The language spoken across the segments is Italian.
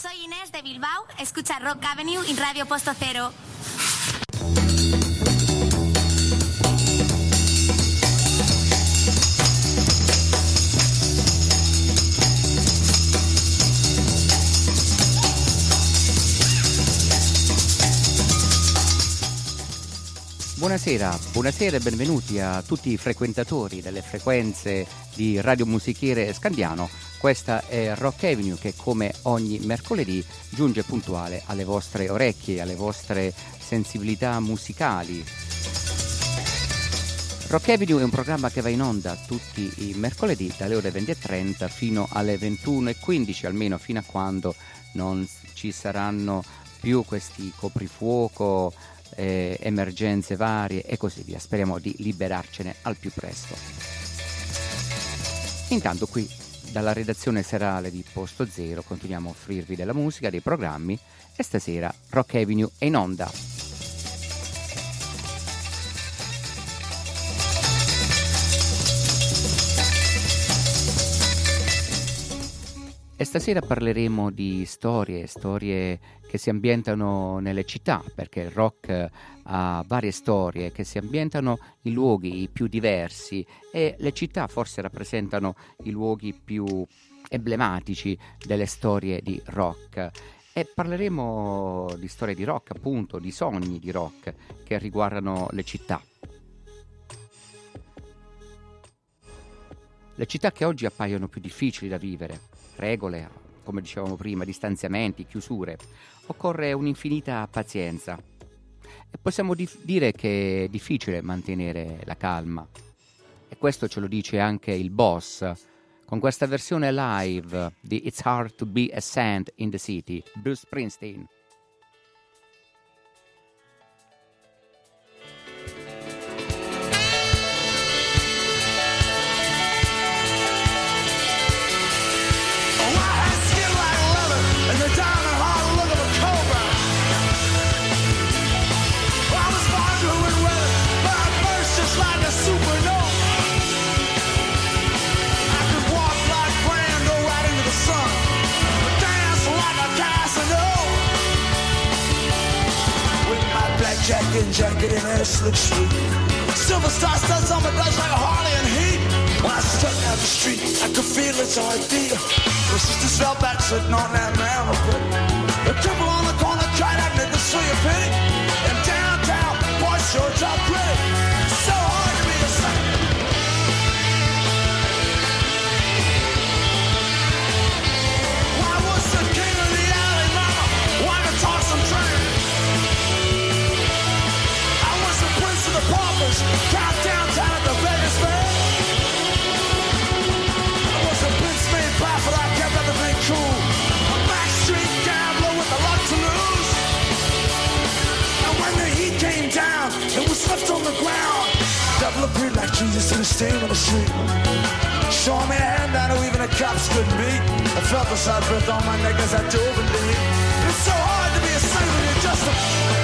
Soy Inés de Bilbao, escucha Rock Avenue en Radio Posto Cero. Buonasera e benvenuti a tutti i frequentatori delle frequenze di Radio Musichiere Scandiano. Questa è Rock Avenue che come ogni mercoledì giunge puntuale alle vostre orecchie, alle vostre sensibilità musicali. Rock Avenue è un programma che va in onda tutti i mercoledì dalle ore 20:30 fino alle 21:15, almeno fino a quando non ci saranno più questi coprifuoco, emergenze varie e così via. Speriamo di liberarcene al più presto. Intanto qui dalla redazione serale di Posto Zero continuiamo a offrirvi della musica, dei programmi e stasera Rock Avenue è in onda. E stasera parleremo di storie che si ambientano nelle città, perché il rock ha varie storie che si ambientano in luoghi più diversi e le città forse rappresentano i luoghi più emblematici delle storie di rock. E parleremo di storie di rock, appunto, di sogni di rock che riguardano le città. Le città che oggi appaiono più difficili da vivere. Regole, come dicevamo prima, distanziamenti, chiusure. Occorre un'infinita pazienza. E possiamo dire che è difficile mantenere la calma. E questo ce lo dice anche il Boss, con questa versione live di It's Hard to Be a Saint in the City, Bruce Springsteen. Jacket in her slick suit, silver star studs on my brush like a Harley in heat. When I stepped down the street, I could feel its heartbeat. The sisters fell back sitting on that mammal pit. The triple on the corner tried that nigga for your pity. And downtown, boys sure drop pretty. So hard to be a saint. Why was the king of the alley, mama? Wanted to toss some train. The paupers, count downtown at the Vegas Fair. I was a prince made prophet, I kept everything cool. A backstreet gambler with the luck to lose. And when the heat came down, it was left on the ground. Devil appeared like Jesus in a stain on the street. Showing me a hand down who even the cops couldn't beat. I felt the side breath on my neck as I dove in the heat. It's so hard to be a saint when you're just a...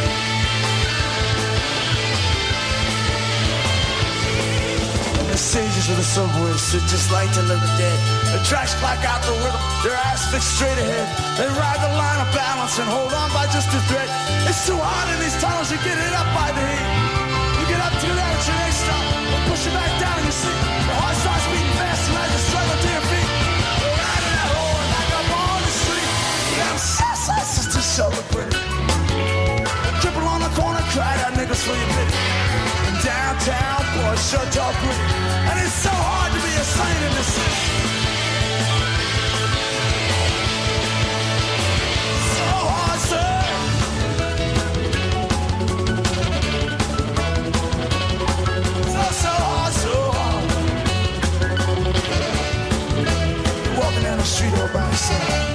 The sages of the subway sit just like the living dead. The tracks black out the rhythm, their eyes fixed straight ahead. They ride the line of balance and hold on by just a thread. It's too hot in these tunnels, you get hit up by the heat. You get up to that at your next stop, they'll push you back down in your seat. The heart starts beating fast and I just struggle to your feet. You're riding that hole like I'm on the street. Yeah, I'm just to celebrate. Triple on the corner, cry that niggas for your pity. Downtown, boys, shut up quick. And it's so hard to be a saint in this city. So hard, sir. So hard, so hard. Walking down the street all by yourself.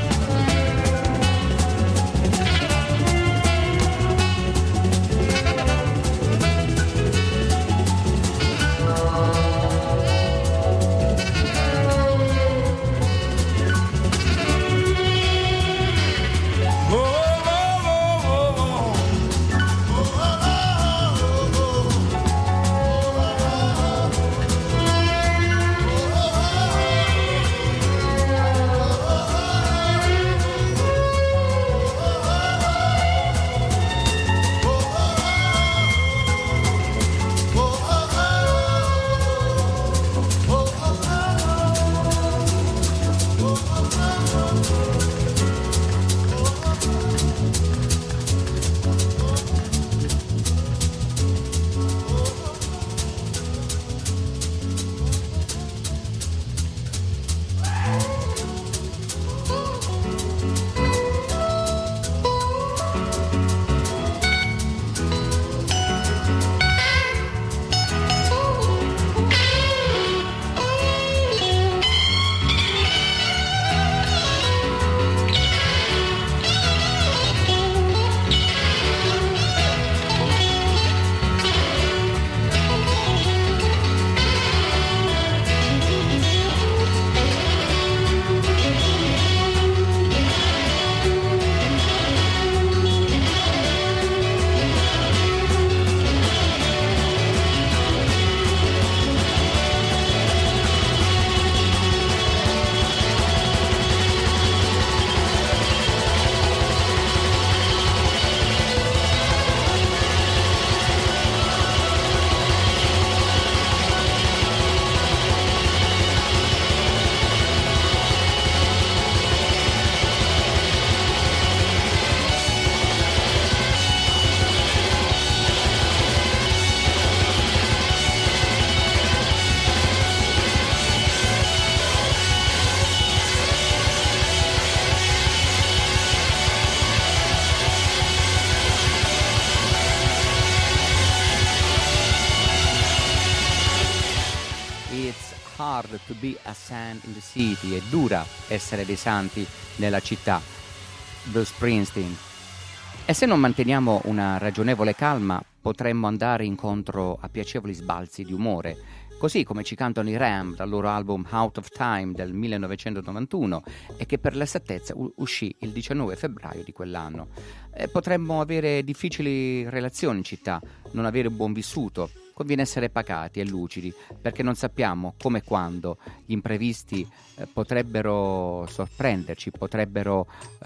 hard to be a saint in the city, è dura essere dei santi nella città. Bruce Springsteen. E se non manteniamo una ragionevole calma, potremmo andare incontro a piacevoli sbalzi di umore, così come ci cantano i Ram dal loro album Out of Time del 1991 e che per l'esattezza uscì il 19 febbraio di quell'anno. Potremmo avere difficili relazioni in città, non avere un buon vissuto. Conviene essere pacati e lucidi, perché non sappiamo come e quando gli imprevisti potrebbero sorprenderci, potrebbero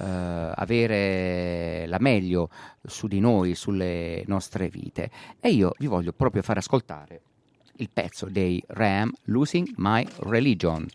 avere la meglio su di noi, sulle nostre vite. E io vi voglio proprio far ascoltare il pezzo dei Ram, Losing My Religion.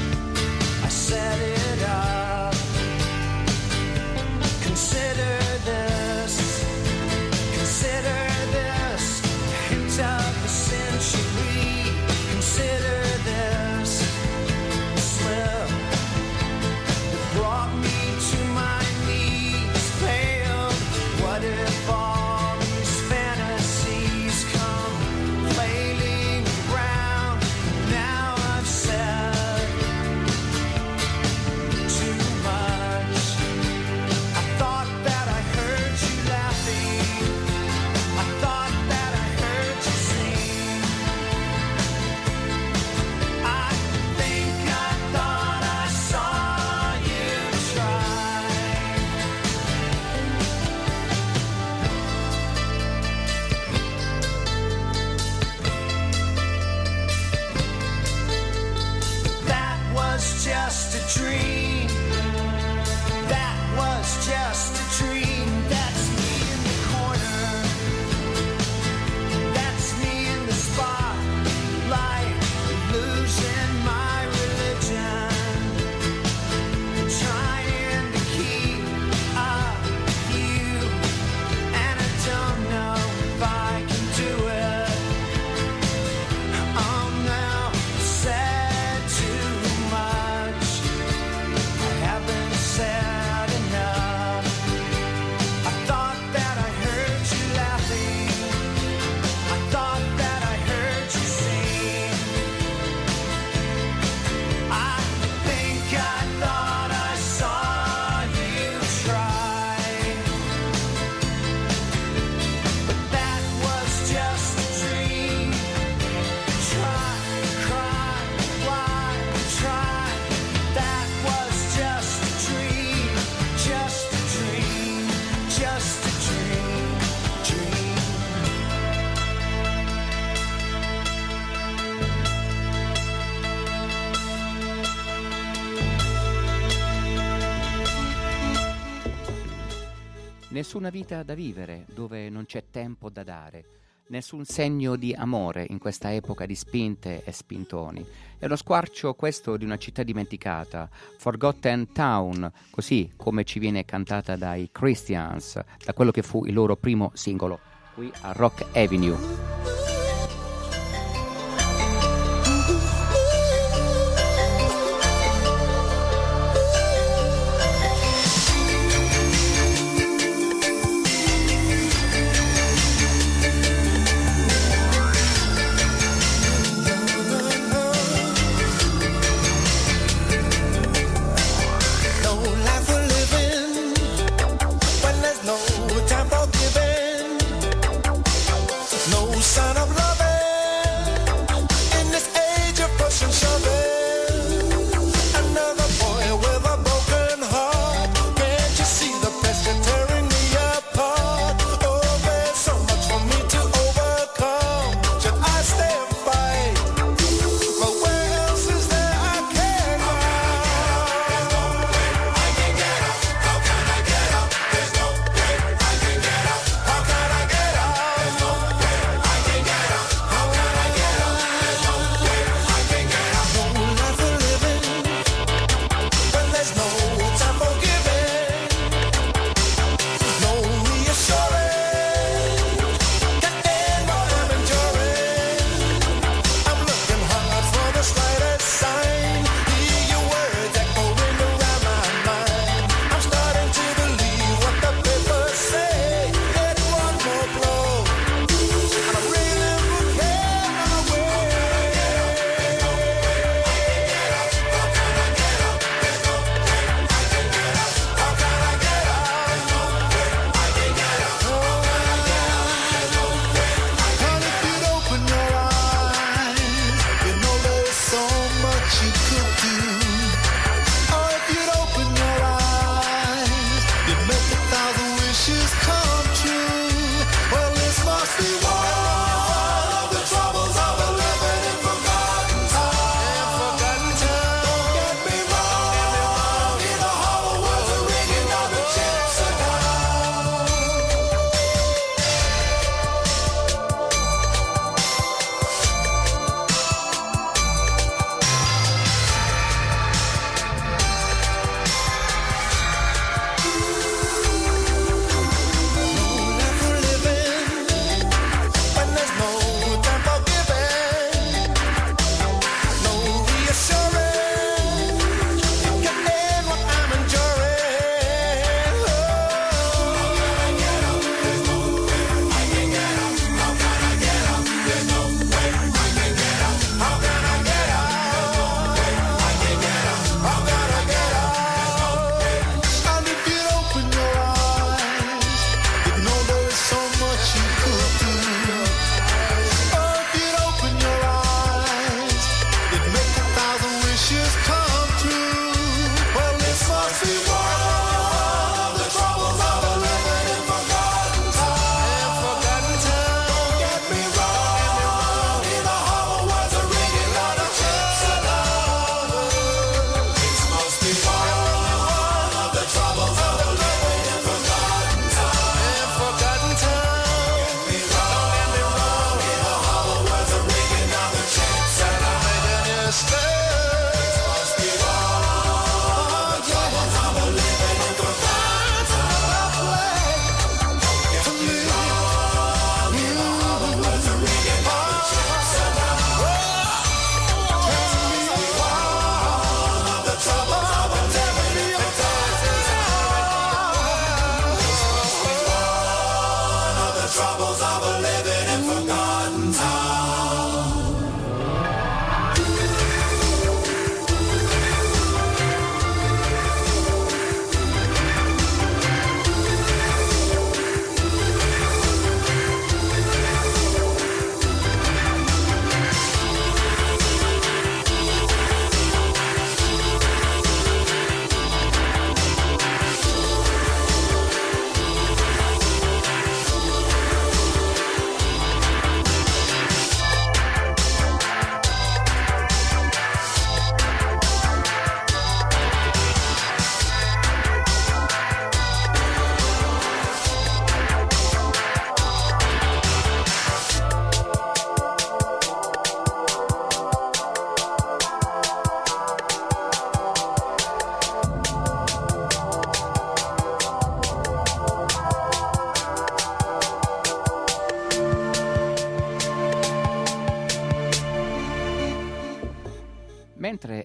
Consider Nessuna vita da vivere dove non c'è tempo da dare. Nessun segno di amore in questa epoca di spinte e spintoni. È uno squarcio questo di una città dimenticata, Forgotten Town, così come ci viene cantata dai Christians, da quello che fu il loro primo singolo, qui a Rock Avenue. Son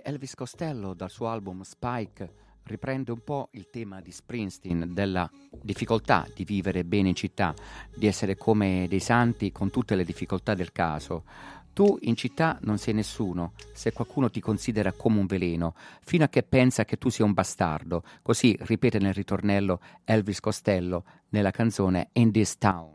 Elvis Costello dal suo album Spike riprende un po' il tema di Springsteen, della difficoltà di vivere bene in città, di essere come dei santi con tutte le difficoltà del caso. Tu in città non sei nessuno, se qualcuno ti considera come un veleno, fino a che pensa che tu sia un bastardo. Così ripete nel ritornello Elvis Costello nella canzone In This Town.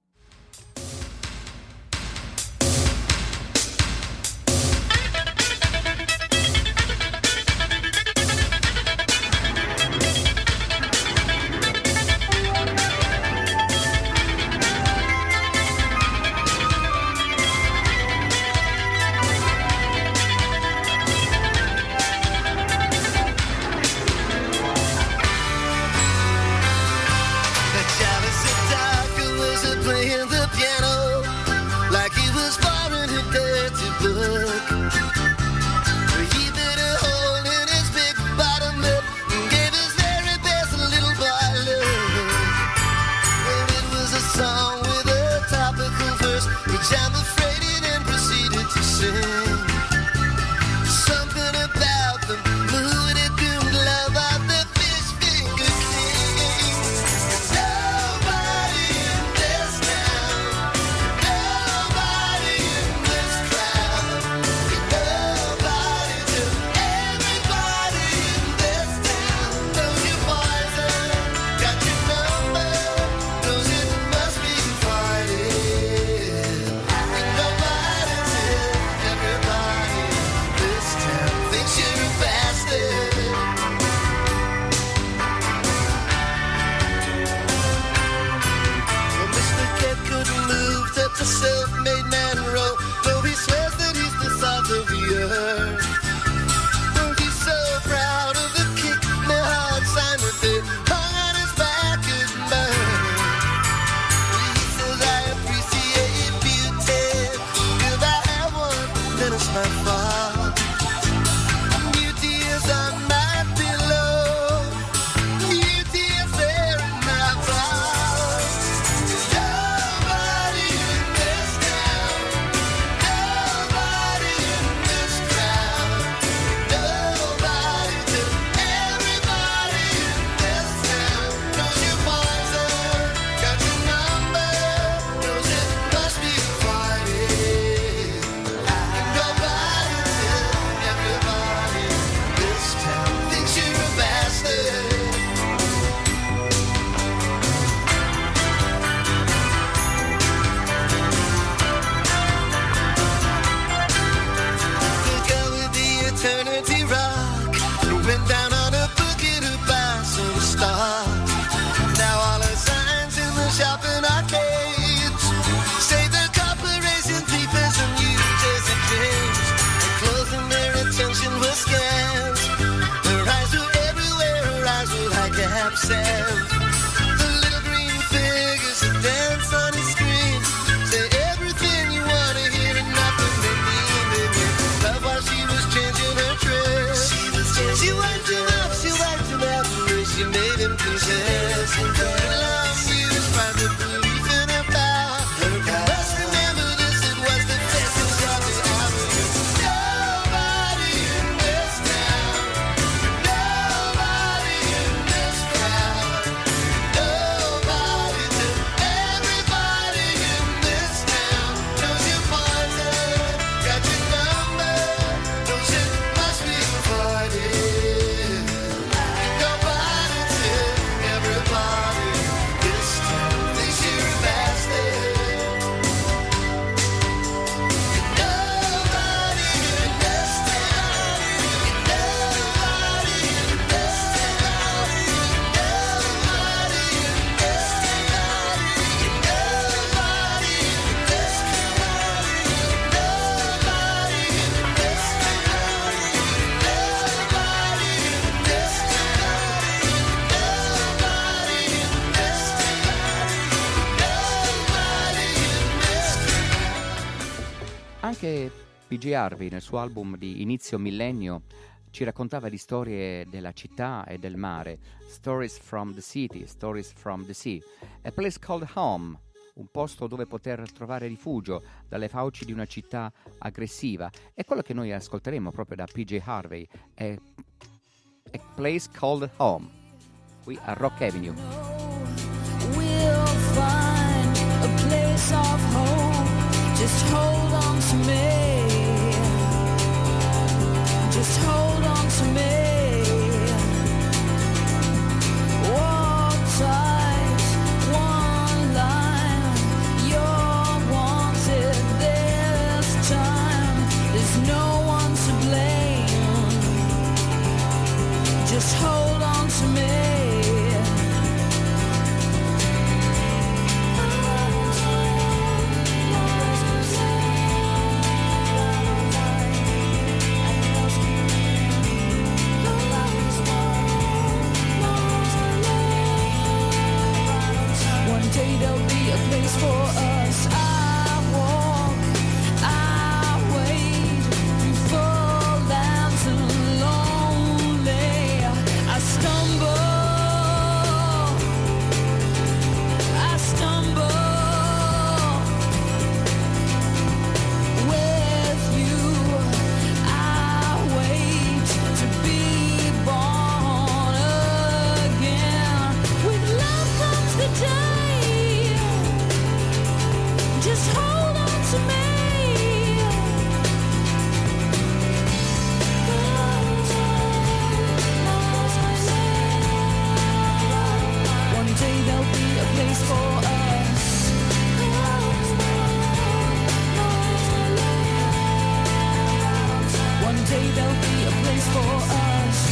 Anche PJ Harvey nel suo album di inizio millennio ci raccontava di storie della città e del mare, Stories from the City, Stories from the Sea, A Place Called Home, un posto dove poter trovare rifugio dalle fauci di una città aggressiva. E quello che noi ascolteremo proprio da PJ Harvey è A Place Called Home, qui a Rock Avenue. We'll find a place of hope. Just hold on to me. Just hold on to me. Walk tight, one line. You're wanted this time. There's no one to blame. Just hold on to me. There'll be a place for us. I walk, I wait through full lands and lonely. I stumble with you. I wait to be born again. With love comes the day. Just hold on to me. One day there'll be a place for us. One day there'll be a place for us.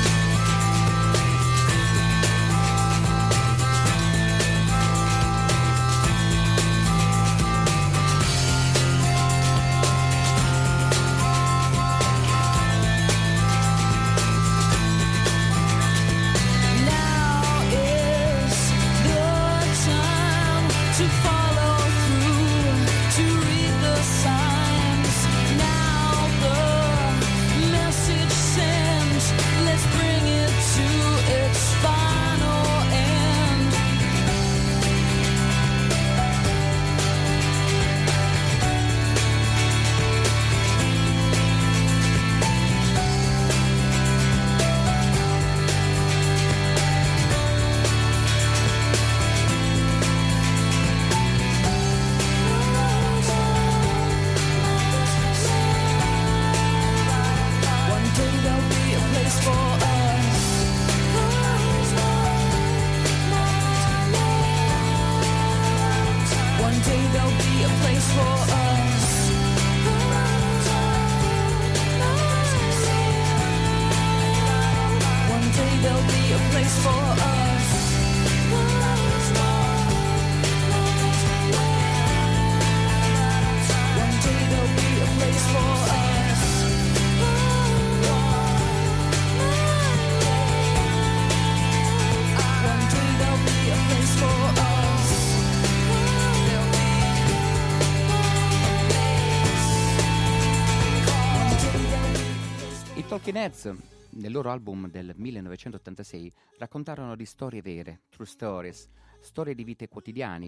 Talking Heads, nel loro album del 1986, raccontarono di storie vere, true stories, storie di vite quotidiane,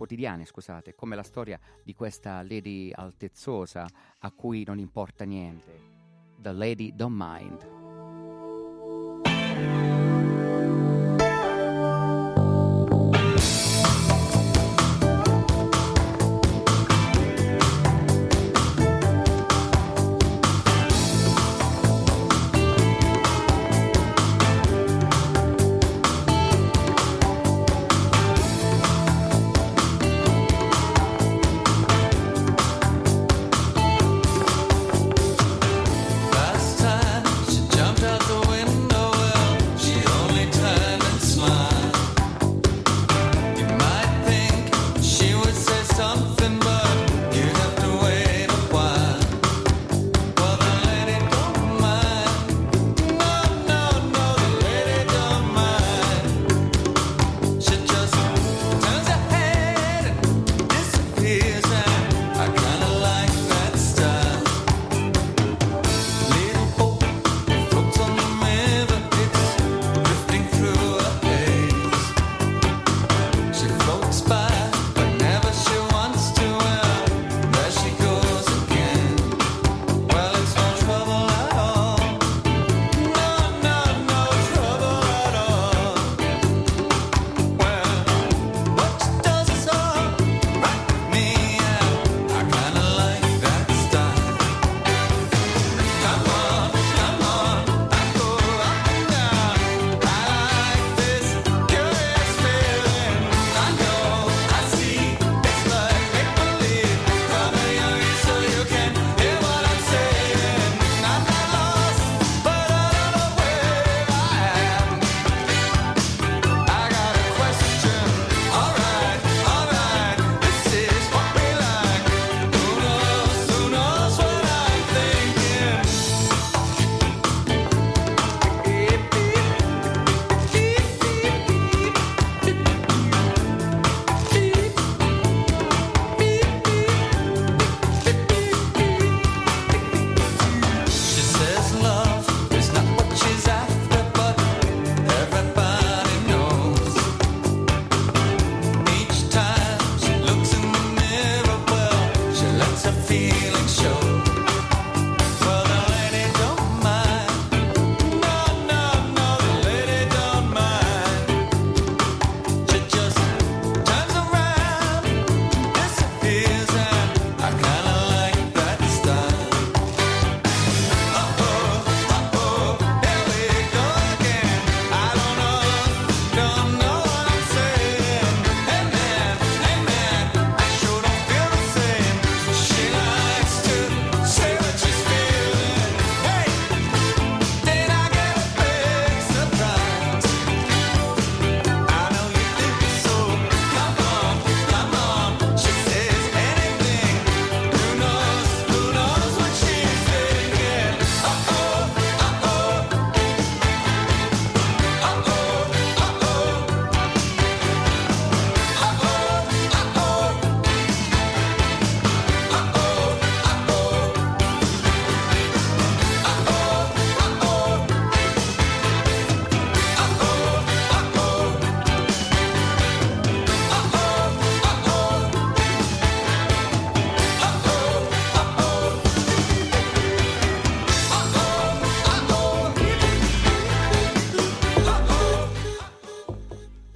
come la storia di questa lady altezzosa a cui non importa niente, The Lady Don't Mind. Last time she jumped out the window, well,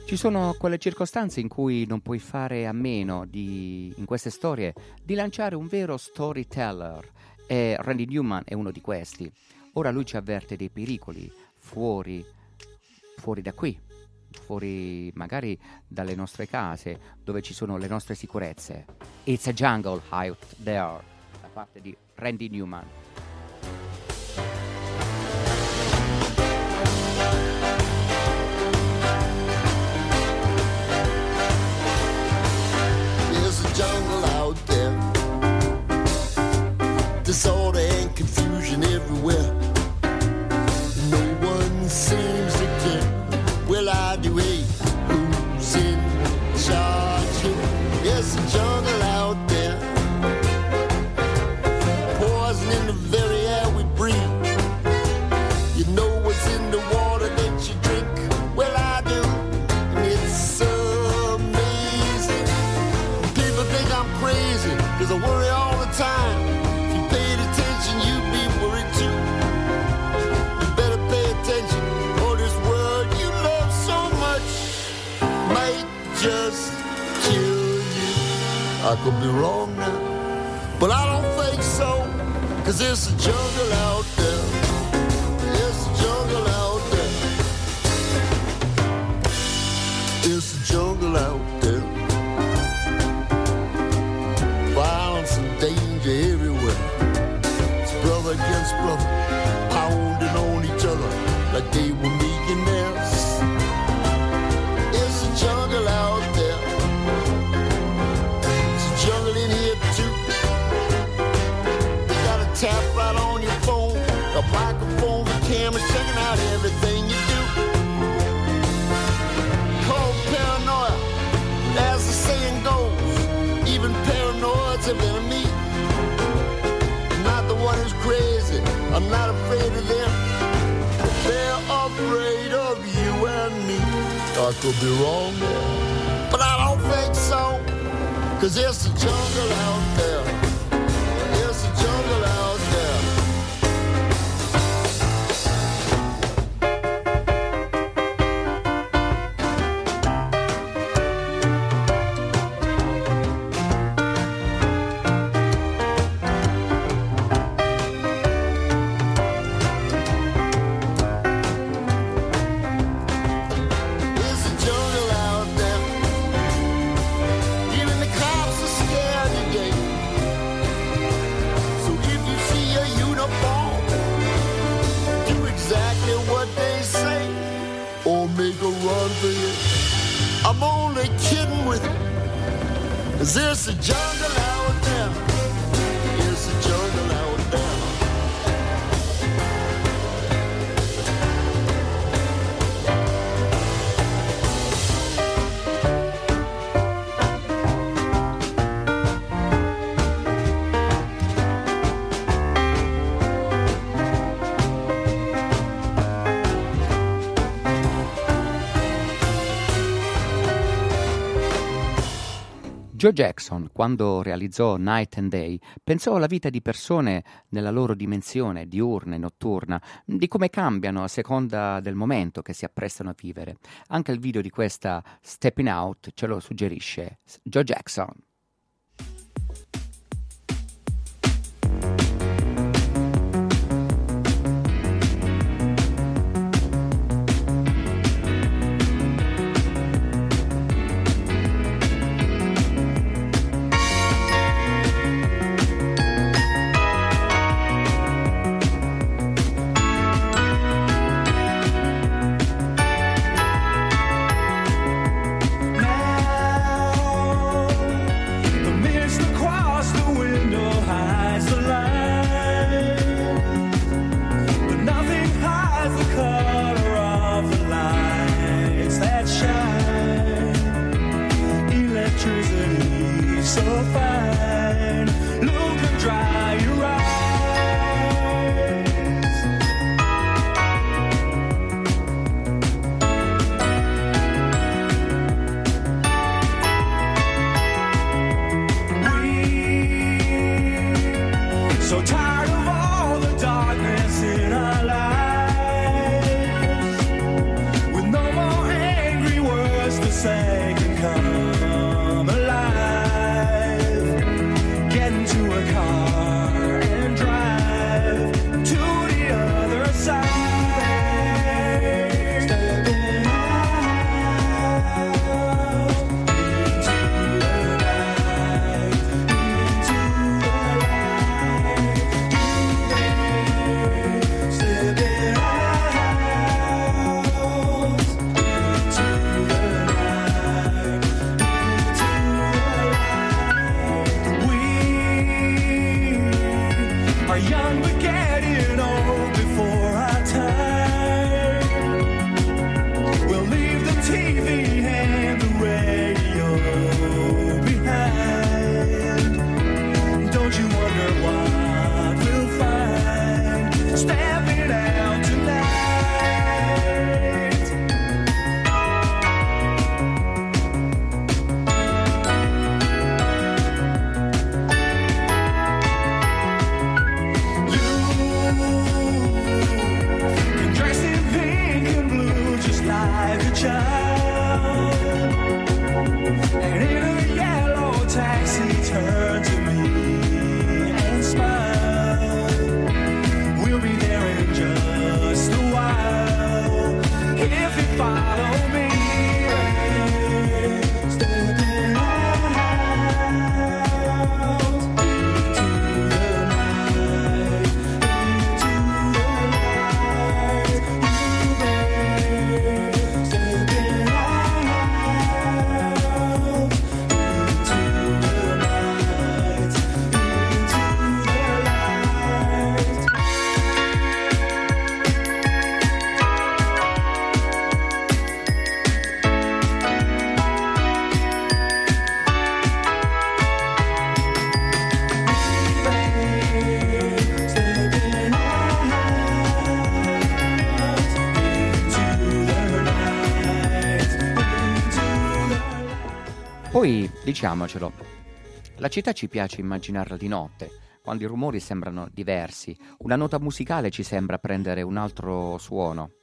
Ci sono quelle circostanze in cui non puoi fare a meno in queste storie, di lanciare un vero storyteller, e Randy Newman è uno di questi. Ora lui ci avverte dei pericoli fuori da qui, fuori magari dalle nostre case, dove ci sono le nostre sicurezze. It's a jungle out there, da parte di Randy Newman. Jungle out there, disorder and confusion everywhere. No one seems to care. Well, I do. Hey, who's in charge here? There's a jungle out there, poison in the very air we breathe. You know what's in the water that you drink? Well, I do, and it's crazy, cause I worry all the time. If you paid attention, you'd be worried too. You better pay attention, or this world you love so much might just kill you. I could be wrong now, but I don't think so, cause there's a jungle out there. There's a jungle out there. There's a jungle out there. Violence and danger everywhere. It's brother against brother, pounding on each other like they were millionaires. It's a jungle out there. It's a jungle in here too. You gotta tap right on your phone, a microphone, the camera, checking out everything you do. Called paranoia, as the saying goes. Even paranoid's an enemy. I'm not the one who's crazy, I'm not afraid of them. They're afraid of you and me. I could be wrong there, but I don't think so, cause there's a jungle out there. There's a jungle out there. I'm only kidding with you. Is this a jungle out there? Is a jungle out there? Joe Jackson, quando realizzò Night and Day, pensò alla vita di persone nella loro dimensione diurna e notturna, di come cambiano a seconda del momento che si apprestano a vivere. Anche il video di questa Stepping Out ce lo suggerisce Joe Jackson. Now say can come alive. Get into a car and drive to the other side. Young but getting old before our time. We'll leave the TV and the radio behind. Don't you wonder what we'll find stepping out tonight? Like a child, and in a yellow taxi, turn to me and smile. We'll be there in just a while if you follow me. Stepping out into the night, into the light. Poi, diciamocelo, la città ci piace immaginarla di notte, quando i rumori sembrano diversi, una nota musicale ci sembra prendere un altro suono.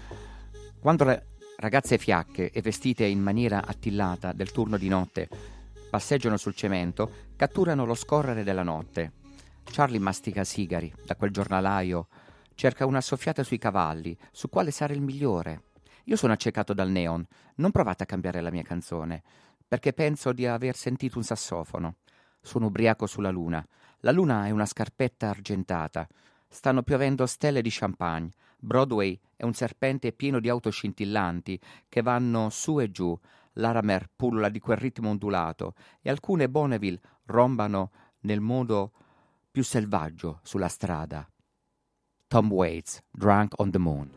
Quando le ragazze fiacche e vestite in maniera attillata del turno di notte passeggiano sul cemento, catturano lo scorrere della notte. Charlie mastica sigari da quel giornalaio, cerca una soffiata sui cavalli, su quale sarà il migliore. Io sono accecato dal neon, non provate a cambiare la mia canzone, perché penso di aver sentito un sassofono. Sono ubriaco sulla luna. La luna è una scarpetta argentata. Stanno piovendo stelle di champagne. Broadway è un serpente pieno di auto scintillanti che vanno su e giù. Larimer pullula di quel ritmo ondulato e alcune Bonneville rombano nel modo più selvaggio sulla strada. Tom Waits, Drunk on the Moon.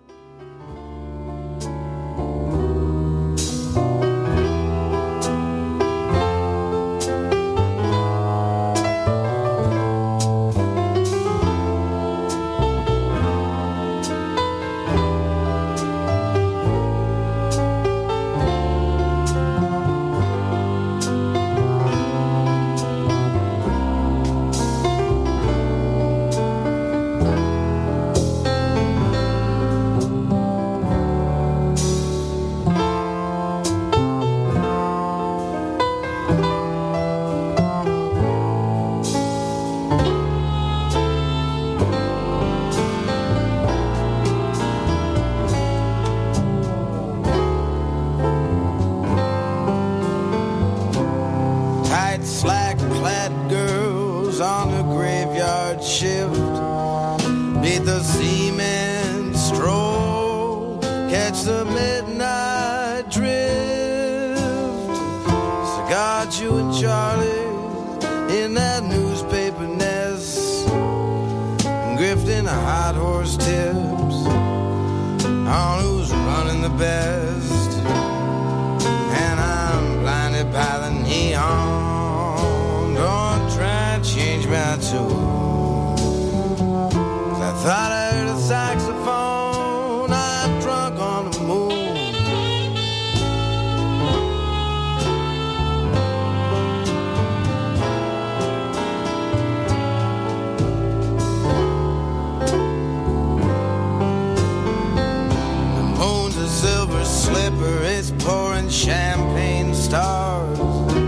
slipper is pouring champagne stars.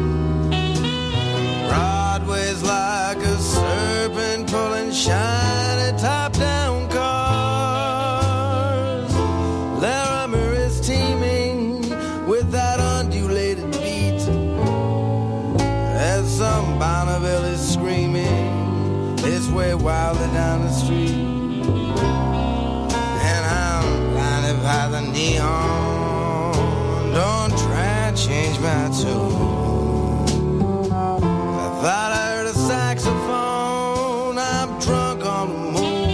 Broadway's like a serpent pulling shiny top-down cars. Larimer is teeming with that undulated beat as some Bonneville is screaming its way wildly down the street. And I'm blinded by the neon. Don't try and change my tune. I thought I heard a saxophone. I'm drunk on the moon.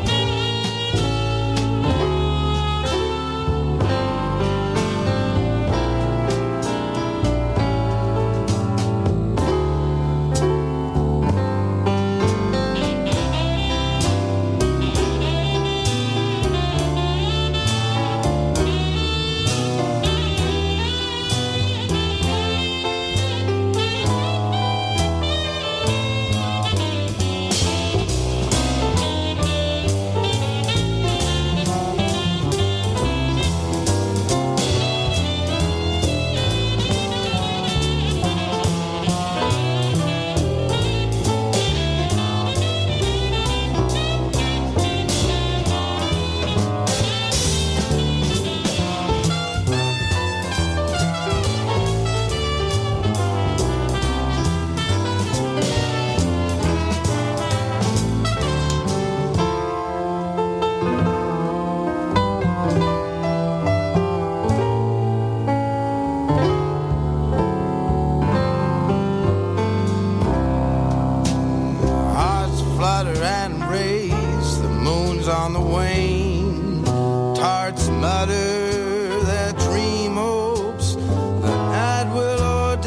Hearts flutter and race, the moon's on the wane. Tarts mutter their dream hopes, the night will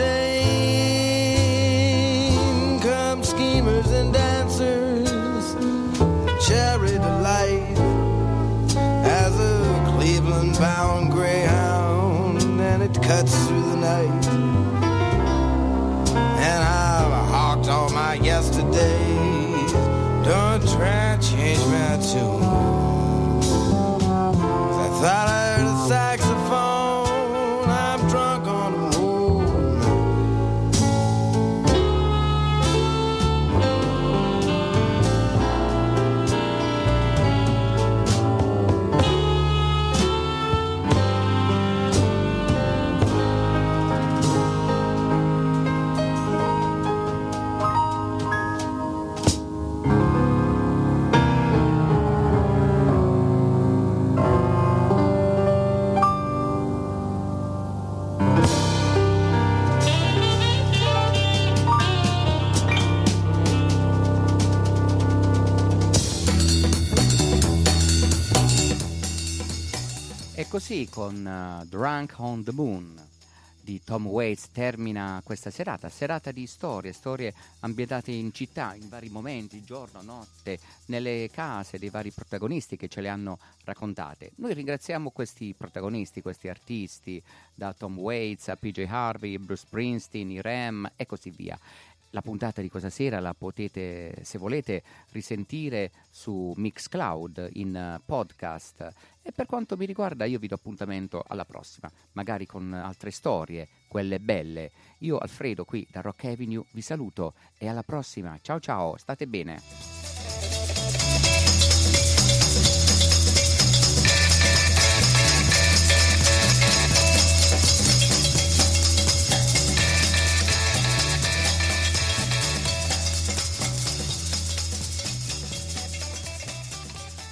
ordain. Come schemers and dancers, cherry delight as a Cleveland-bound greyhound, and it cuts through the night. And I've hawked all my yesterdays. Don't try to change my tune. 'Cause I thought I heard a saxophone. I'm drunk on the moon. E così con Drunk on the Moon di Tom Waits termina questa serata di storie ambientate in città, in vari momenti, giorno, notte, nelle case dei vari protagonisti che ce le hanno raccontate. Noi ringraziamo questi protagonisti, questi artisti, da Tom Waits a PJ Harvey, Bruce Springsteen, i Ram e così via. La puntata di questa sera la potete, se volete, risentire su Mixcloud in podcast. E per quanto mi riguarda io vi do appuntamento alla prossima, magari con altre storie, quelle belle. Io, Alfredo, qui da Rock Avenue, vi saluto e alla prossima. Ciao ciao, state bene.